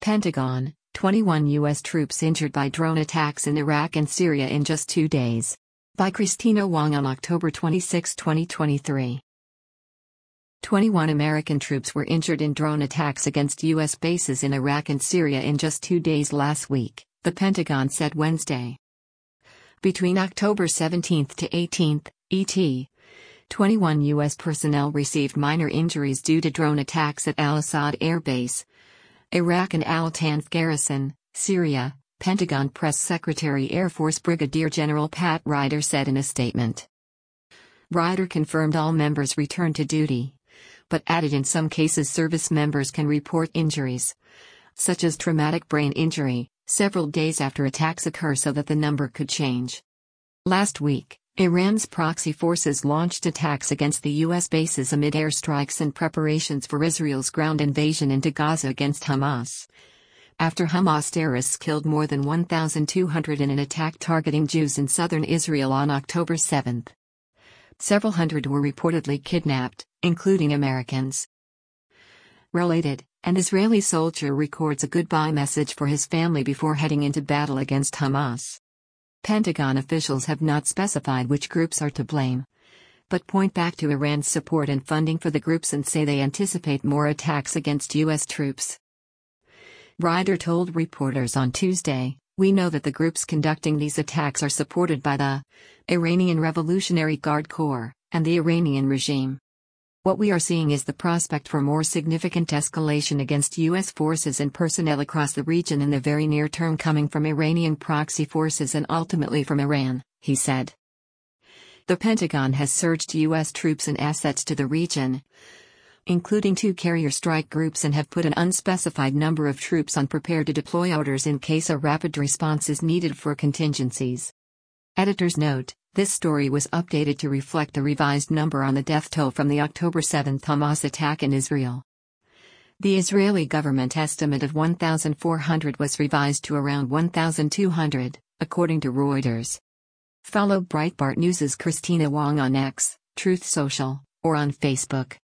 Pentagon: 21 U.S. troops injured by drone attacks in Iraq and Syria in just 2 days. By Christina Wong on October 26, 2023. 21 American troops were injured in drone attacks against U.S. bases in Iraq and Syria in just 2 days last week, the Pentagon said Wednesday. Between October 17 to 18, ET, 21 U.S. personnel received minor injuries due to drone attacks at Al Asad Air Base, Iraq and Al Tanf Garrison, Syria, Pentagon Press Secretary Air Force Brigadier General Pat Ryder said in a statement. Ryder confirmed all members returned to duty, but added in some cases service members can report injuries, such as traumatic brain injury, several days after attacks occur so that the number could change. Last week, Iran's proxy forces launched attacks against the U.S. bases amid airstrikes and preparations for Israel's ground invasion into Gaza against Hamas, after Hamas terrorists killed more than 1,200 in an attack targeting Jews in southern Israel on October 7. Several hundred were reportedly kidnapped, including Americans. Related, an Israeli soldier records a goodbye message for his family before heading into battle against Hamas. Pentagon officials have not specified which groups are to blame, but point back to Iran's support and funding for the groups and say they anticipate more attacks against U.S. troops. Ryder told reporters on Tuesday, "We know that the groups conducting these attacks are supported by the Iranian Revolutionary Guard Corps and the Iranian regime. What we are seeing is the prospect for more significant escalation against U.S. forces and personnel across the region in the very near term coming from Iranian proxy forces and ultimately from Iran," he said. The Pentagon has surged U.S. troops and assets to the region, including 2 carrier strike groups, and have put an unspecified number of troops on prepare-to-deploy orders in case a rapid response is needed for contingencies. Editor's note: this story was updated to reflect the revised number on the death toll from the October 7 Hamas attack in Israel. The Israeli government estimate of 1,400 was revised to around 1,200, according to Reuters. Follow Breitbart News' Christina Wong on X, Truth Social, or on Facebook.